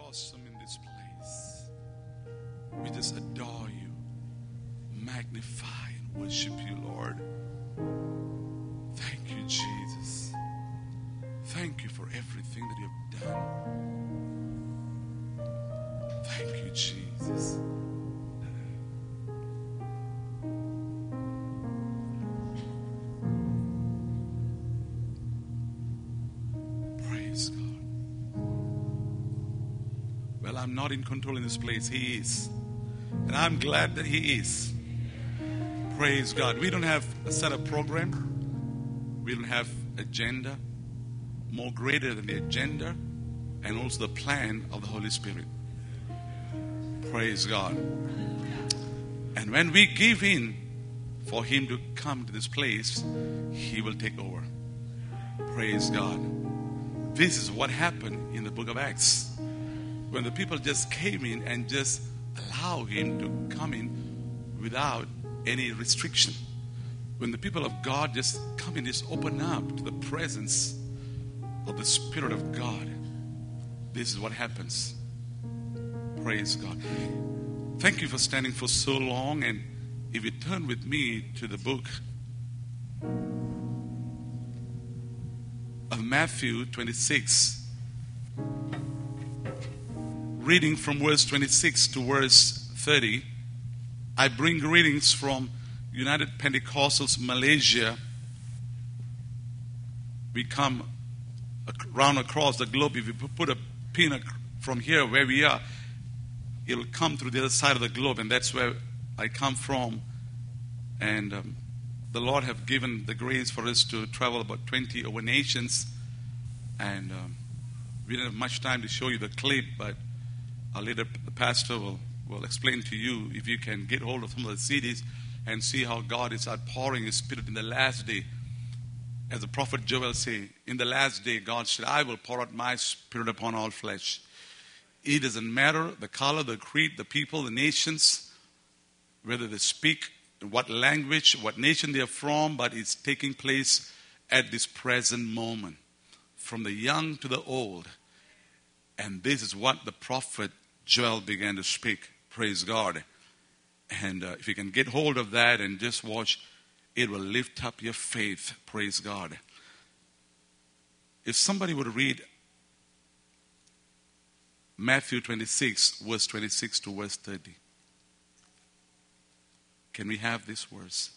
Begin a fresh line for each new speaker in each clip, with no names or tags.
awesome in this place. We just adore you, magnify and worship you, Lord. Thank you, Jesus. Thank you for everything that you have done. Thank you, Jesus. Praise God. Well, I'm not in control in this place. He is. And I'm glad that He is. Praise God. We don't have a set of program. We don't have agenda. More greater than the agenda and also the plan of the Holy Spirit. Praise God. And when we give in for Him to come to this place, He will take over. Praise God. This is what happened in the book of Acts. When the people just came in and just allowed Him to come in without any restriction. When the people of God just come in, just open up to the presence of the Spirit of God. This is what happens. Praise God. Thank you for standing for so long. And if you turn with me to the book of Matthew 26, reading from verse 26 to verse 30, I bring greetings from United Pentecostals Malaysia. We come round across the globe. If you put a pin from here where we are, it'll come through the other side of the globe, and that's where I come from. And the Lord have given the grace for us to travel about 20 over nations, and we didn't have much time to show you the clip, but later the pastor will explain to you, if you can get hold of some of the CDs and see how God is outpouring His Spirit in the last day. As the prophet Joel said, in the last day, God said, I will pour out my Spirit upon all flesh. It doesn't matter the color, the creed, the people, the nations, whether they speak, what language, what nation they are from, but it's taking place at this present moment, from the young to the old. And this is what the prophet Joel began to speak. Praise God. And if you can get hold of that and just watch, it will lift up your faith. Praise God. If somebody would read Matthew 26, verse 26 to verse 30. Can we have this verse?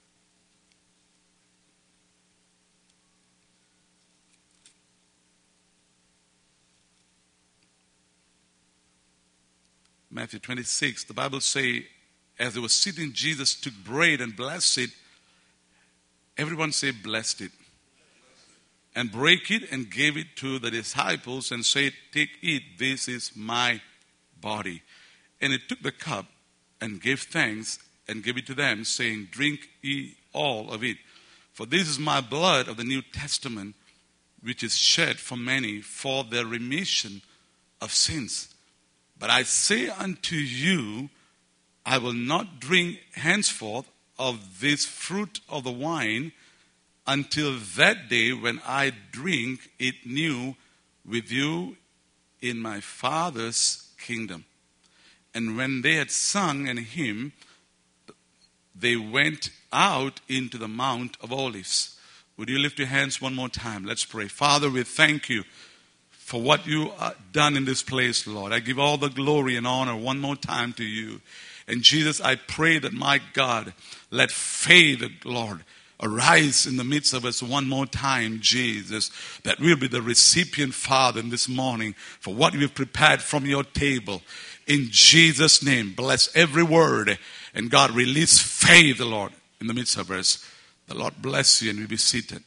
Matthew 26, the Bible says, as they were sitting, Jesus took bread and blessed it. Everyone say, blessed it. And break it and gave it to the disciples and said, take, eat, this is my body. And he took the cup and gave thanks and gave it to them, saying, drink ye all of it. For this is my blood of the New Testament, which is shed for many for the remission of sins. But I say unto you, I will not drink henceforth of this fruit of the wine until that day when I drink it new with you in my Father's kingdom. And when they had sung an hymn, they went out into the Mount of Olives. Would you lift your hands one more time? Let's pray. Father, we thank you for what you have done in this place, Lord. I give all the glory and honor one more time to you. And Jesus, I pray that, my God, let faith, Lord, arise in the midst of us one more time, Jesus, that we'll be the recipient, Father, in this morning for what you've prepared from your table. In Jesus' name, bless every word. And God, release faith, Lord, in the midst of us. The Lord bless you, and we'll be seated.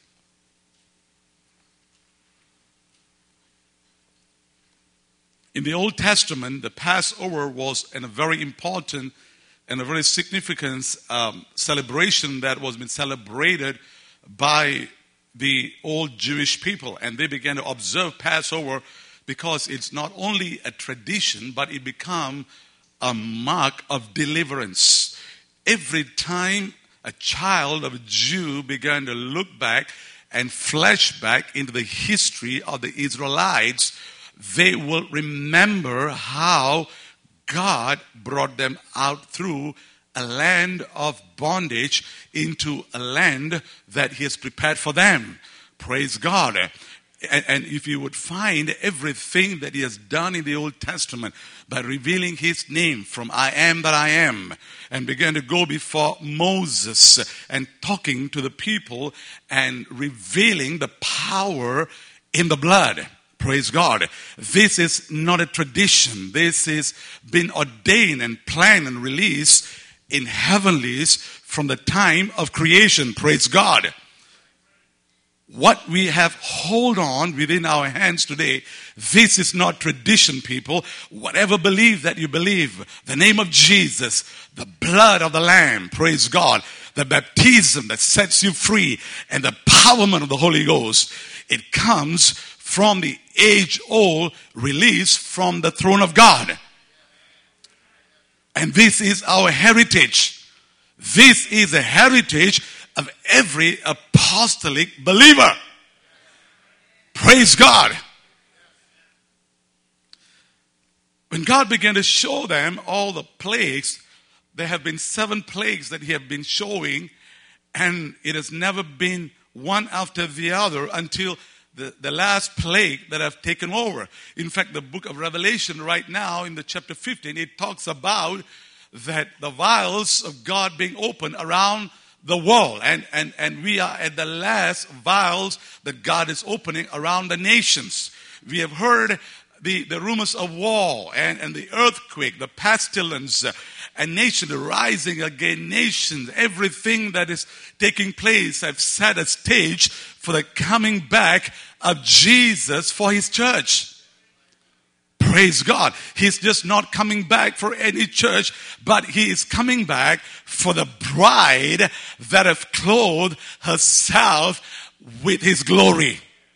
In the Old Testament, the Passover was a very important and a very significant celebration that was being celebrated by the old Jewish people. And they began to observe Passover because it's not only a tradition, but it became a mark of deliverance. Every time a child of a Jew began to look back and flash back into the history of the Israelites, they will remember how God brought them out through a land of bondage into a land that He has prepared for them. Praise God. And if you would find everything that He has done in the Old Testament by revealing His name from I am that I am, and began to go before Moses and talking to the people and revealing the power in the blood. Praise God. This is not a tradition. This has been ordained and planned and released in heavenlies from the time of creation. Praise God. What we have hold on within our hands today, this is not tradition, people. Whatever belief that you believe, the name of Jesus, the blood of the Lamb, praise God, the baptism that sets you free, and the empowerment of the Holy Ghost, it comes from the age-old release from the throne of God. And this is our heritage. This is a heritage of every apostolic believer. Praise God. When God began to show them all the plagues, there have been 7 plagues that He has been showing, and it has never been one after the other until the last plague that have taken over. In fact, the book of Revelation right now in the chapter 15, it talks about that the vials of God being opened around the world. And we are at the last vials that God is opening around the nations. We have heard the rumors of war and the earthquake, the pestilence, and nation rising against nations. Everything that is taking place have set a stage for the coming back of Jesus for His church. Praise God. He's just not coming back for any church, but He is coming back for the bride that have clothed herself with His glory.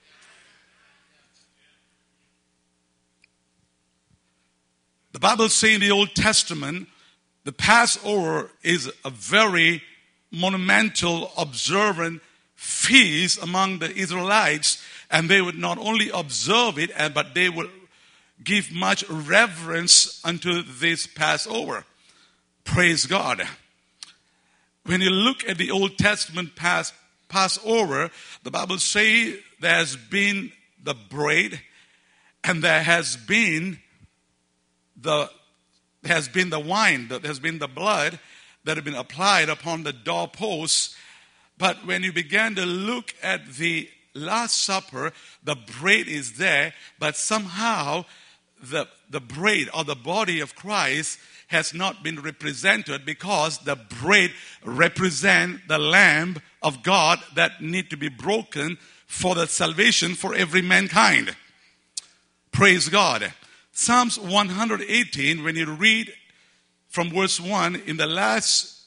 The Bible says in the Old Testament, the Passover is a very monumental, observant feast among the Israelites, and they would not only observe it, but they would give much reverence unto this Passover. Praise God. When you look at the Old Testament Passover, the Bible says there has been the bread, and there has been the wine, there has been the blood that had been applied upon the doorposts. But when you began to look at the Last Supper, the bread is there, but somehow the bread or the body of Christ has not been represented, because the bread represents the Lamb of God that need to be broken for the salvation for every mankind. Praise God. Psalms 118, when you read from verse 1, in the last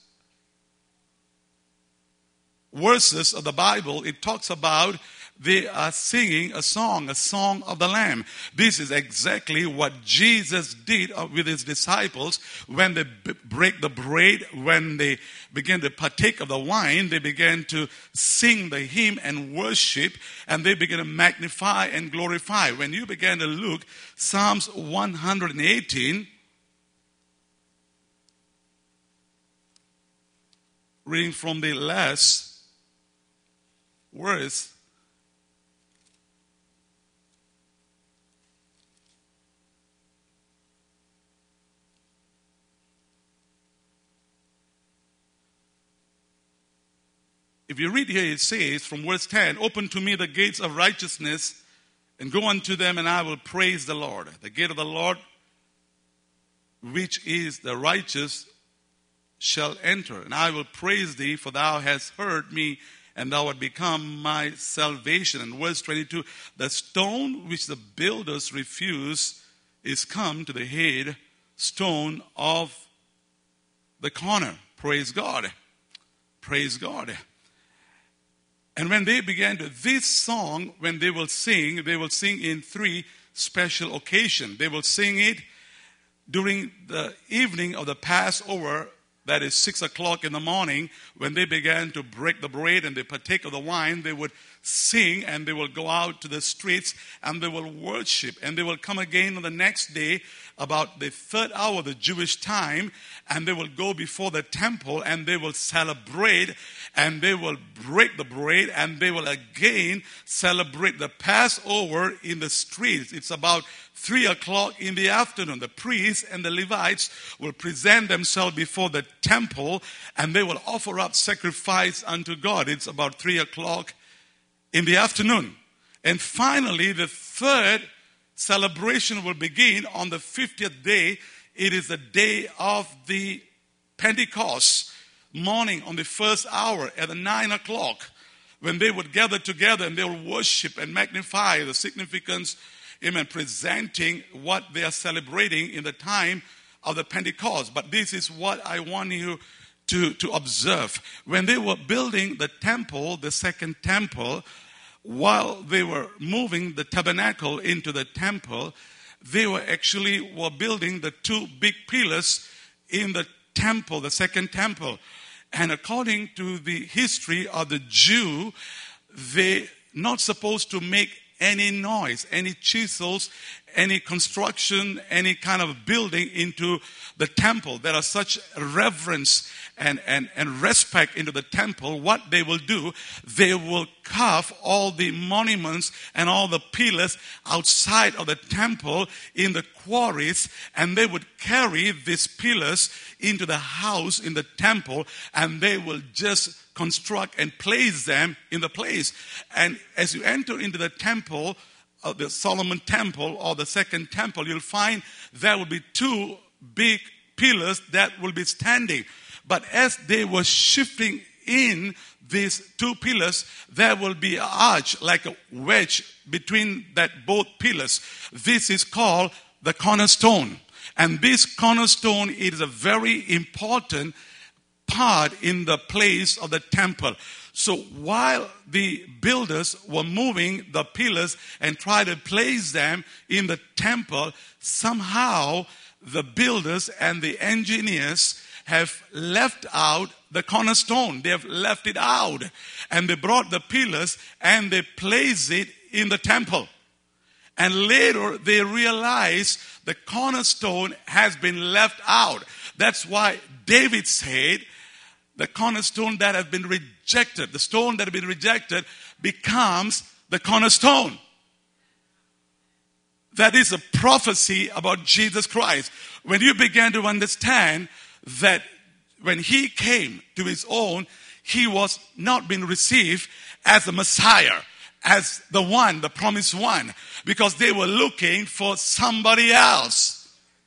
verses of the Bible, it talks about they are singing a song of the Lamb. This is exactly what Jesus did with His disciples when they break the bread, when they began to partake of the wine. They began to sing the hymn and worship, and they began to magnify and glorify. When you began to look, Psalms 118, reading from the last verse, if you read here, it says from verse 10, "Open to me the gates of righteousness, and go unto them, and I will praise the Lord. The gate of the Lord, which is the righteous, shall enter. And I will praise thee, for thou hast heard me, and thou art become my salvation." And verse 22, "The stone which the builders refused is come to the head stone of the corner." Praise God. Praise God. And when they began to, this song, when they will sing in 3 special occasions. They will sing it during the evening of the Passover, that is 6 o'clock in the morning, when they began to break the bread and they partake of the wine. They would sing, and they will go out to the streets and they will worship, and they will come again on the next day about the third hour, the Jewish time, and they will go before the temple and they will celebrate, and they will break the bread, and they will again celebrate the Passover in the streets. It's about 3 o'clock in the afternoon. The priests and the Levites will present themselves before the temple, and they will offer up sacrifice unto God. It's about 3 o'clock in the afternoon. And finally, the third celebration will begin on the 50th day. It is the day of the Pentecost morning, on the first hour at the 9 o'clock, when they would gather together and they will worship and magnify the significance, amen, presenting what they are celebrating in the time of the Pentecost. But this is what I want you to observe. When they were building the temple, the second temple, while they were moving the tabernacle into the temple, they were building the two big pillars in the temple, the second temple. And according to the history of the Jew, they're not supposed to make any noise, any chisels, any construction, any kind of building into the temple. There are such reverence and respect into the temple. What they will do, they will carve all the monuments and all the pillars outside of the temple in the quarries, and they would carry these pillars into the house in the temple, and they will just construct and place them in the place. And as you enter into the temple, the Solomon temple or the second temple, you'll find there will be two big pillars that will be standing. But as they were shifting in these two pillars, there will be an arch like a wedge between that both pillars. This is called the cornerstone. And this cornerstone is a very important part in the place of the temple. So while the builders were moving the pillars and try to place them in the temple, somehow the builders and the engineers have left out the cornerstone. They have left it out. And they brought the pillars and they placed it in the temple. And later they realized the cornerstone has been left out. That's why David said, the cornerstone that has been rejected, the stone that has been rejected becomes the cornerstone. That is a prophecy about Jesus Christ. When you begin to understand that when he came to his own, he was not being received as the Messiah, as the one, the promised one, because they were looking for somebody else.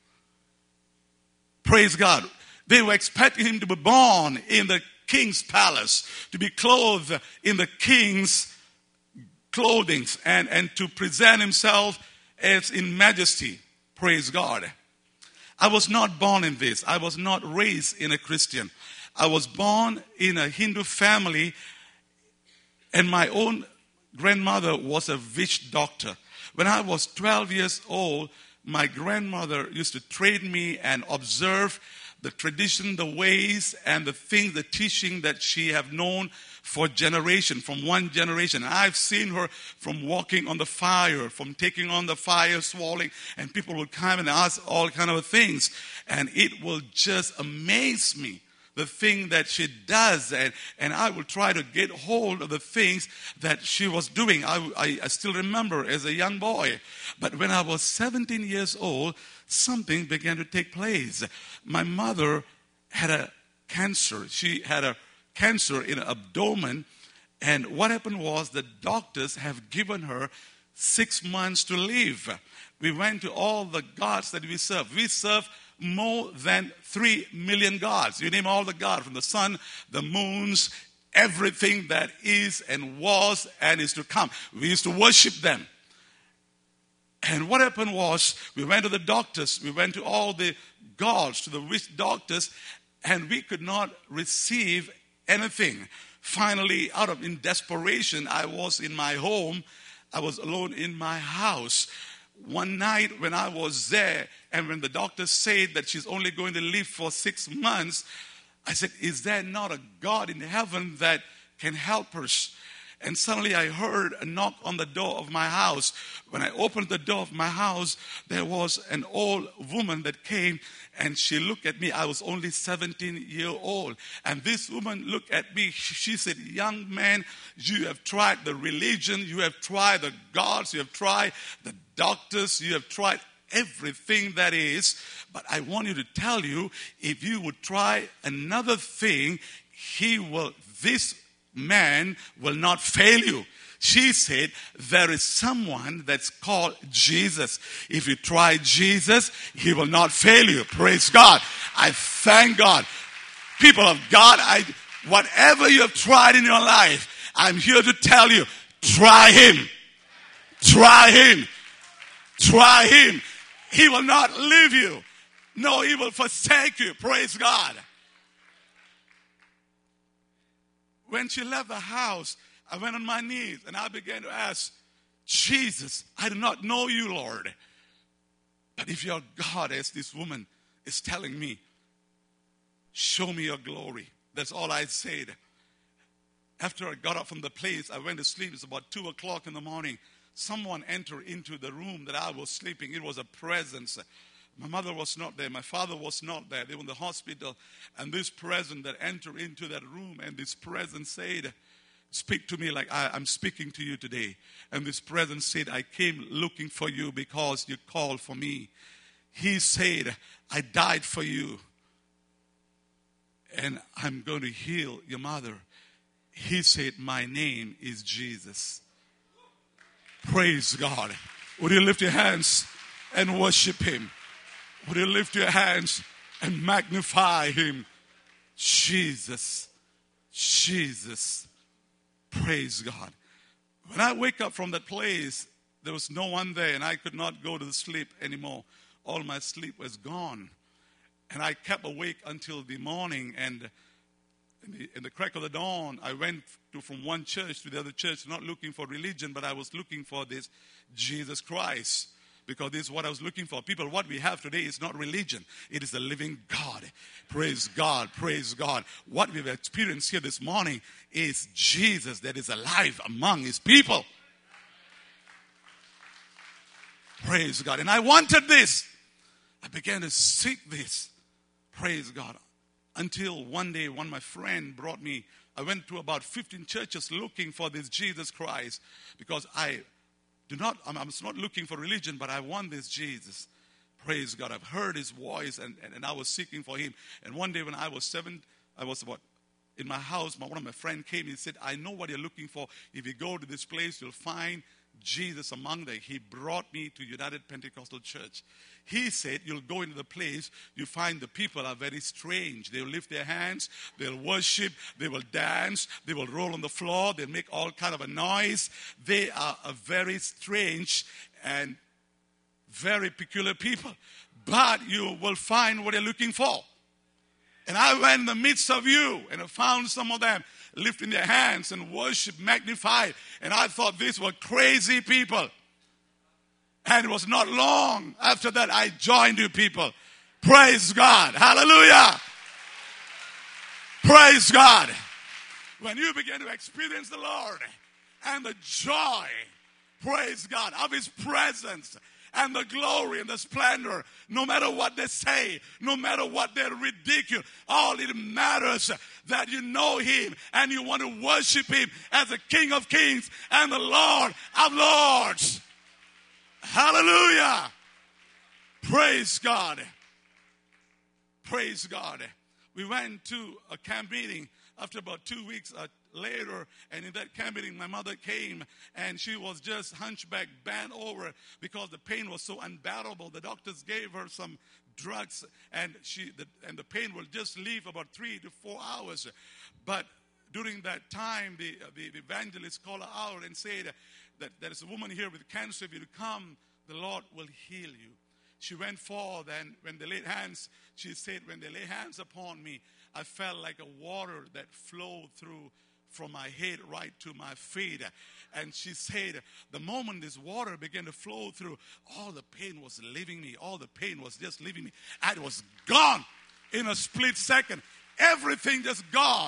Praise God. They were expecting him to be born in the king's palace, to be clothed in the king's clothing, and to present himself as in majesty. Praise God. I was not born in this. I was not raised in a Christian. I was born in a Hindu family, and my own grandmother was a witch doctor. When I was 12 years old, my grandmother used to train me and observe the tradition, the ways, and the things, the teaching that she have known for generation, from one generation. I've seen her from walking on the fire, from taking on the fire, swallowing, and people will come and ask all kind of things. And it will just amaze me, the thing that she does, and I will try to get hold of the things that she was doing. I still remember as a young boy. But when I was 17 years old, something began to take place. My mother had a cancer. She had a cancer in her abdomen. And what happened was the doctors have given her 6 months to live. We went to all the gods that we serve. We serve more than 3 million gods. You name all the gods, from the sun, the moons, everything that is and was and is to come. We used to worship them. And what happened was, we went to the doctors, we went to all the gods, to the witch doctors, and we could not receive anything. Finally, in desperation, I was in my home. I was alone in my house. One night when I was there, and when the doctor said that she's only going to live for 6 months, I said, is there not a God in heaven that can help us? And suddenly I heard a knock on the door of my house. When I opened the door of my house, there was an old woman that came, and she looked at me. I was only 17 years old. And this woman looked at me. She said, young man, you have tried the religion, you have tried the gods, you have tried the doctors, you have tried everything that is. But I want you to tell you, if you would try another thing, this man will not fail you. She said, there is someone that's called Jesus. If you try Jesus, he will not fail you. Praise God. I thank God. People of God, whatever you have tried in your life, I'm here to tell you, try him. Try him. Try him. He will not leave you. No, he will forsake you. Praise God. When she left the house, I went on my knees and I began to ask, Jesus, I do not know you, Lord. But if you're God, as this woman is telling me, show me your glory. That's all I said. After I got up from the place, I went to sleep. It's about 2 o'clock in the morning. Someone entered into the room that I was sleeping. It was a presence. My mother was not there. My father was not there. They were in the hospital. And this presence that entered into that room, and this presence said, speak to me like I'm speaking to you today. And this presence said, I came looking for you because you called for me. He said, I died for you. And I'm going to heal your mother. He said, my name is Jesus. Praise God. Would you lift your hands and worship him? Would you lift your hands and magnify him? Jesus. Jesus. Praise God. When I wake up from that place, there was no one there and I could not go to the sleep anymore. All my sleep was gone. And I kept awake until the morning, and in the crack of the dawn, I went from one church to the other church, not looking for religion, but I was looking for this Jesus Christ. Because this is what I was looking for. People, what we have today is not religion. It is the living God. Praise God. Praise God. What we've experienced here this morning is Jesus that is alive among his people. Praise God. And I wanted this. I began to seek this. Praise God. Until one day, one of my friends brought me. I went to about 15 churches looking for this Jesus Christ. Because I'm not looking for religion, but I want this Jesus. Praise God. I've heard his voice and I was seeking for him. And one day when I was 7, in my house, one of my friends came. He said, I know what you're looking for. If you go to this place, you'll find Jesus among them. He brought me to United Pentecostal Church. He said, you'll go into the place, you find the people are very strange. They'll lift their hands, they'll worship, they will dance, they will roll on the floor, they'll make all kind of a noise. They are a very strange and very peculiar people. But you will find what you're looking for. And I went in the midst of you and I found some of them lifting their hands and worship, magnify. And I thought these were crazy people. And it was not long after that I joined you people. Praise God. Hallelujah. Praise God. When you begin to experience the Lord and the joy, praise God, of his presence and the glory and the splendor, no matter what they say, no matter what they ridicule, all it matters that you know him and you want to worship him as the King of Kings and the Lord of Lords. Hallelujah. Praise God. Praise God. We went to a camp meeting after about 2 weeks later, and in that camp meeting, my mother came, and she was just hunchback, bent over, because the pain was so unbearable. The doctors gave her some drugs, and the pain will just leave about 3 to 4 hours. But during that time, the evangelist called her out and said that there is a woman here with cancer. If you come, the Lord will heal you. She went forth, and when they laid hands, she said, when they lay hands upon me, I felt like a water that flowed through from my head right to my feet. And she said, the moment this water began to flow through, all the pain was leaving me. All the pain was just leaving me. And it was gone in a split second. Everything just gone.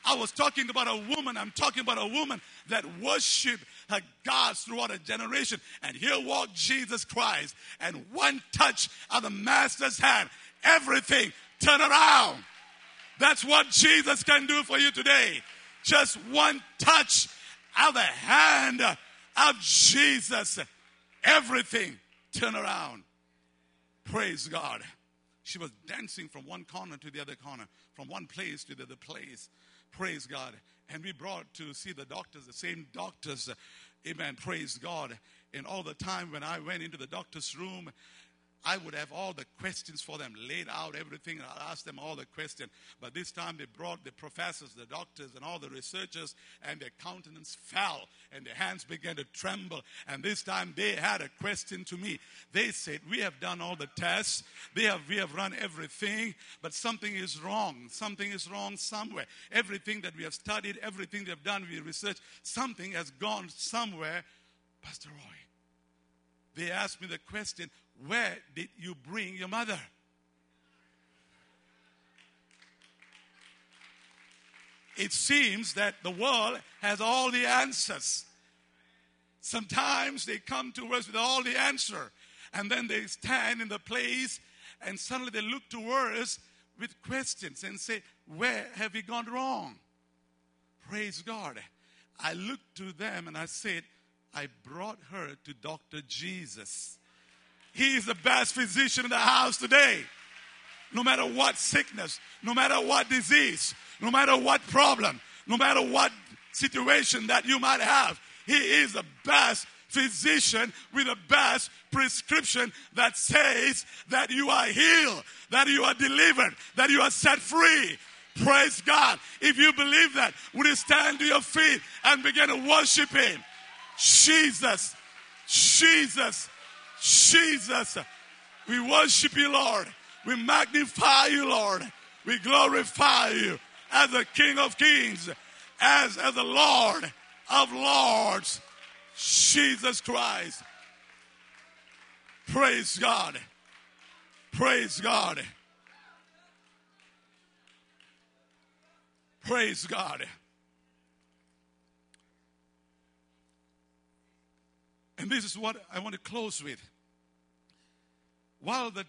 I was talking about a woman. I'm talking about a woman that worshiped her gods throughout a generation. And here walked Jesus Christ. And one touch of the Master's hand, everything turned around. That's what Jesus can do for you today. Just one touch of the hand of Jesus. Everything turned around. Praise God. She was dancing from one corner to the other corner, from one place to the other place. Praise God. And we brought to see the doctors, the same doctors. Amen. Praise God. And all the time when I went into the doctor's room, I would have all the questions for them, laid out everything, and I'd ask them all the questions. But this time they brought the professors, the doctors, and all the researchers, and their countenance fell, and their hands began to tremble. And this time they had a question to me. They said, we have done all the tests, we have run everything, but something is wrong. Something is wrong somewhere. Everything that we have studied, everything we have done, we researched, something has gone somewhere. Pastor Roy, they asked me the question, where did you bring your mother? It seems that the world has all the answers. Sometimes they come to us with all the answer, and then they stand in the place and suddenly they look to us with questions and say, where have we gone wrong? Praise God. I looked to them and I said, I brought her to Dr. Jesus. He is the best physician in the house today. No matter what sickness, no matter what disease, no matter what problem, no matter what situation that you might have, he is the best physician with the best prescription that says that you are healed, that you are delivered, that you are set free. Praise God. If you believe that, would you stand to your feet and begin to worship him? Jesus, Jesus, Jesus. We worship you, Lord. We magnify you, Lord. We glorify you as the King of Kings, as the Lord of Lords, Jesus Christ. Praise God. Praise God. Praise God. And this is what I want to close with. While the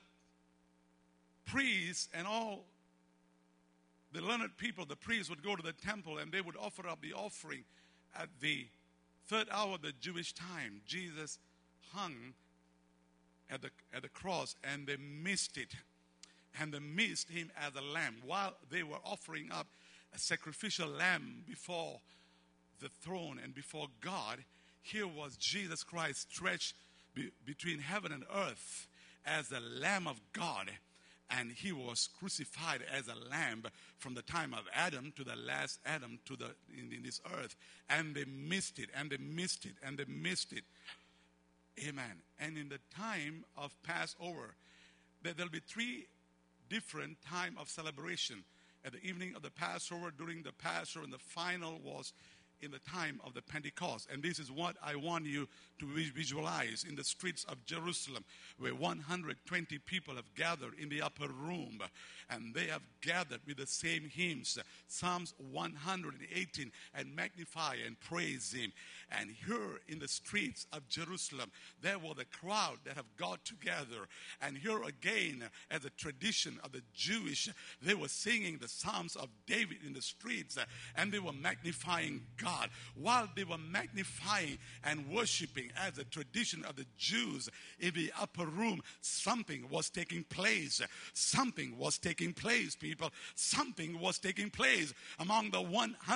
priests and all the learned people, the priests would go to the temple and they would offer up the offering at the third hour of the Jewish time, Jesus hung at the cross and they missed it. And they missed him as a lamb. While they were offering up a sacrificial lamb before the throne and before God, here was Jesus Christ stretched between heaven and earth as the Lamb of God. And he was crucified as a lamb from the time of Adam to the last Adam in this earth. And they missed it, and they missed it, and they missed it. Amen. And in the time of Passover, there'll be 3 different time of celebration. At the evening of the Passover, during the Passover, and the final was in the time of the Pentecost. And this is what I want you to visualize in the streets of Jerusalem, where 120 people have gathered in the upper room, and they have gathered with the same hymns, Psalms 118, and magnify and praise him. And here in the streets of Jerusalem, there was a crowd that have got together. And here again, as a tradition of the Jewish, they were singing the Psalms of David in the streets, and they were magnifying God. While they were magnifying and worshiping as a tradition of the Jews in the upper room, something was taking place. Something was taking place, people. Something was taking place among the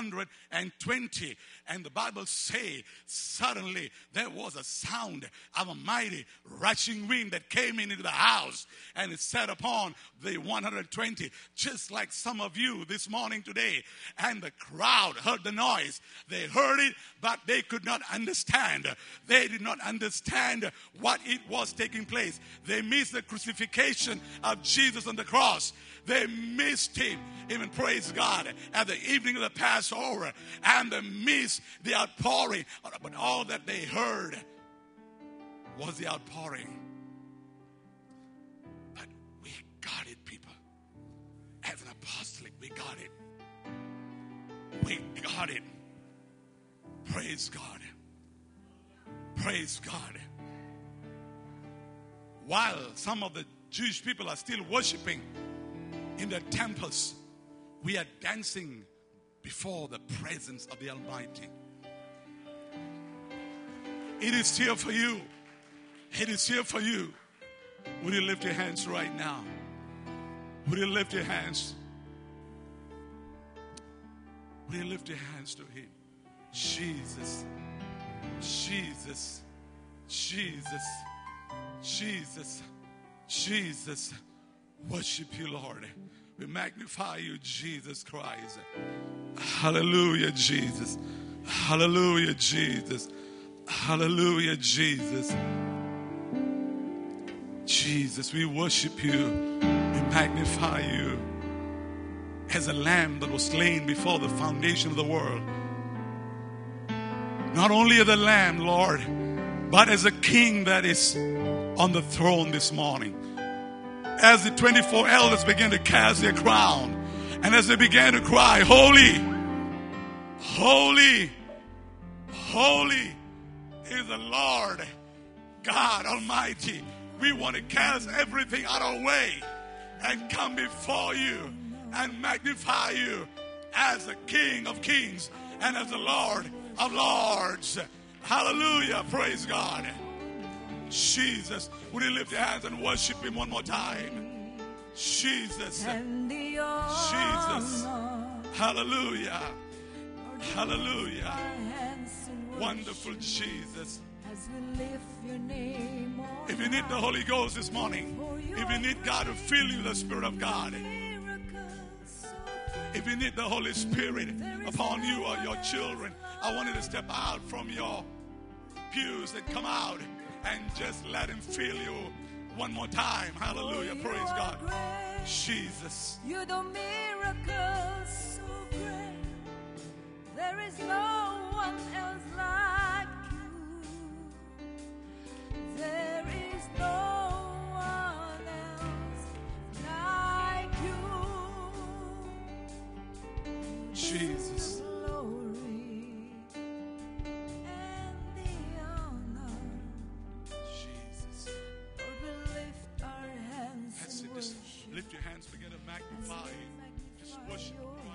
120. And the Bible says, suddenly there was a sound of a mighty rushing wind that came into the house, and it sat upon the 120, just like some of you this morning today. And the crowd heard the noise. They heard it, but they could not understand. They did not understand what it was taking place. They missed the crucifixion of Jesus on the cross. They missed him, even praise God, at the evening of the Passover. And they missed the outpouring. But all that they heard was the outpouring. But we got it, people. As an apostolic, we got it. We got it. Praise God. Praise God. While some of the Jewish people are still worshiping in the temples, we are dancing before the presence of the Almighty. It is here for you. It is here for you. Would you lift your hands right now? Would you lift your hands? Would you lift your hands to Him? Jesus, Jesus, Jesus, Jesus, Jesus. Worship you, Lord. We magnify you, Jesus Christ. Hallelujah, Jesus. Hallelujah, Jesus. Hallelujah, Jesus. Jesus, we worship you. We magnify you. As a lamb that was slain before the foundation of the world. Not only as a lamb, Lord, but as a king that is on the throne this morning. As the 24 elders began to cast their crown, and as they began to cry, holy, holy, holy is the Lord God Almighty. We want to cast everything out of our way and come before you and magnify you as the King of Kings and as the Lord of Lords. Hallelujah. Praise God. Jesus, would you lift your hands and worship Him one more time? Jesus. Jesus. Hallelujah. Hallelujah. Wonderful Jesus. If you need the Holy Ghost this morning, if you need God to fill you with the Spirit of God, if you need the Holy Spirit upon you or your children, I want you to step out from your pews and come out and just let Him fill you one more time. Hallelujah. Praise God. Jesus.
You do miracles so great. There is no one else like you. There is no one else like you.
Jesus.
Glory and the honor.
Jesus.
Lord, we lift our hands
That's it.
and
Just
worship.
lift your hands, begin to magnify. Just worship.